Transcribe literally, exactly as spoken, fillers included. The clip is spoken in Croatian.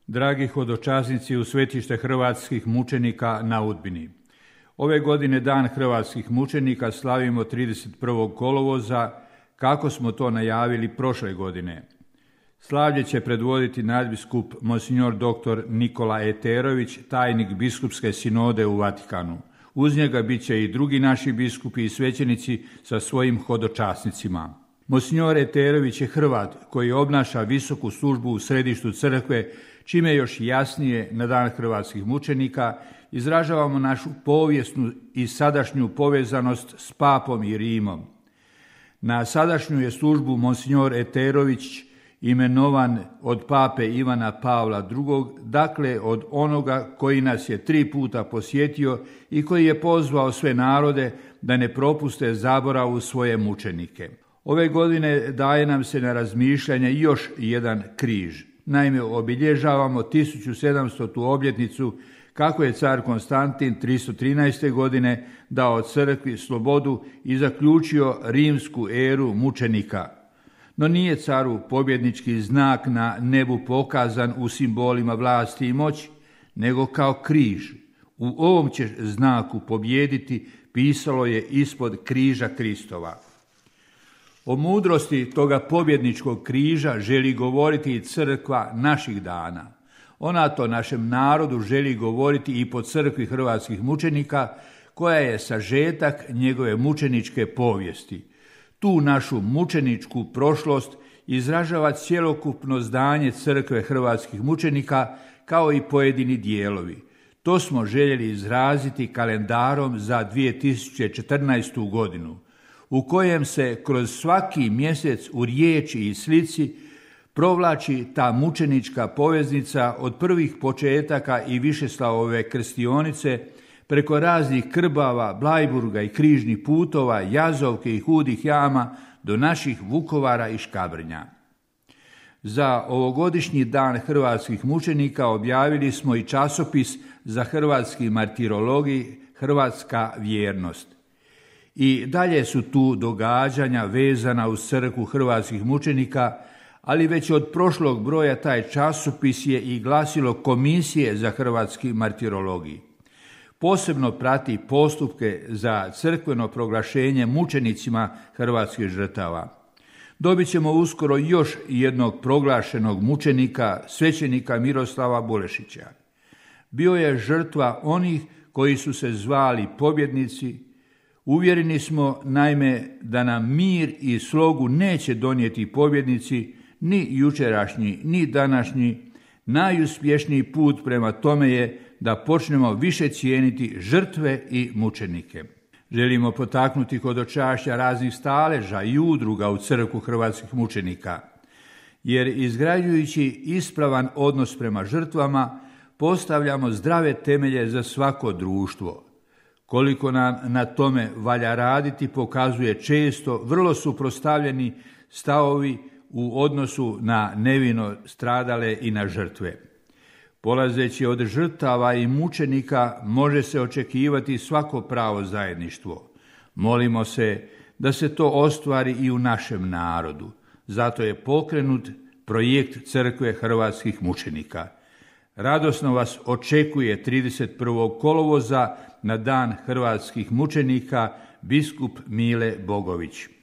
Dragi hodočasnici u svetište hrvatskih mučenika na Udbini. Ove godine Dan hrvatskih mučenika slavimo trideset prvog kolovoza, kako smo to najavili prošle godine. Slavlje će predvoditi nadbiskup monsignor doktor Nikola Eterović, tajnik biskupske sinode u Vatikanu. Uz njega bit će i drugi naši biskupi i svećenici sa svojim hodočasnicima. Monsignor Eterović je Hrvat koji obnaša visoku službu u središtu crkve, čime još jasnije na Dan hrvatskih mučenika izražavamo našu povijesnu i sadašnju povezanost s papom i Rimom. Na sadašnju je službu monsignor Eterović imenovan od pape Ivana Pavla drugog, dakle od onoga koji nas je tri puta posjetio i koji je pozvao sve narode da ne propuste zaboravu svoje mučenike. Ove godine daje nam se na razmišljanje još jedan križ. Naime, obilježavamo tisuću sedamstotu obljetnicu kako je car Konstantin tristo trinaeste. godine dao crkvi slobodu i zaključio rimsku eru mučenika. No nije caru pobjednički znak na nebu pokazan u simbolima vlasti i moći, nego kao križ. U ovom će znaku pobijediti, pisalo je ispod križa Kristova. O mudrosti toga pobjedničkog križa želi govoriti i crkva naših dana. Ona to našem narodu želi govoriti i po crkvi hrvatskih mučenika, koja je sažetak njegove mučeničke povijesti. Tu našu mučeničku prošlost izražava cjelokupno zdanje crkve hrvatskih mučenika, kao i pojedini dijelovi. To smo željeli izraziti kalendarom za dvije tisuće četrnaestu. godinu, u kojem se kroz svaki mjesec u riječi i slici provlači ta mučenička poveznica od prvih početaka i Višeslavove krstionice, preko raznih Krbava, Blajburga i križnih putova, Jazovke i Hudih jama do naših Vukovara i Škabrnja. Za ovogodišnji Dan hrvatskih mučenika objavili smo i časopis za hrvatski martirologij Hrvatska vjernost. I dalje su tu događanja vezana uz crkvu hrvatskih mučenika, ali već od prošlog broja taj časopis je i glasilo Komisije za hrvatski martirologij. Posebno prati postupke za crkveno proglašenje mučenicima hrvatskih žrtava. Dobit ćemo uskoro još jednog proglašenog mučenika, svećenika Miroslava Bulešića. Bio je žrtva onih koji su se zvali pobjednici. Uvjereni smo, naime, da nam mir i slogu neće donijeti pobjednici, ni jučerašnji, ni današnji. Najuspješniji put prema tome je da počnemo više cijeniti žrtve i mučenike. Želimo potaknuti hodočašća raznih staleža i udruga u crkvu hrvatskih mučenika, jer izgrađujući ispravan odnos prema žrtvama postavljamo zdrave temelje za svako društvo. Koliko nam na tome valja raditi pokazuje često vrlo suprotstavljeni stavovi u odnosu na nevino stradale i na žrtve. Polazeći od žrtava i mučenika može se očekivati svako pravo zajedništvo. Molimo se da se to ostvari i u našem narodu. Zato je pokrenut projekt Crkve hrvatskih mučenika. Radosno vas očekuje trideset prvog kolovoza na Dan hrvatskih mučenika biskup Mile Bogović.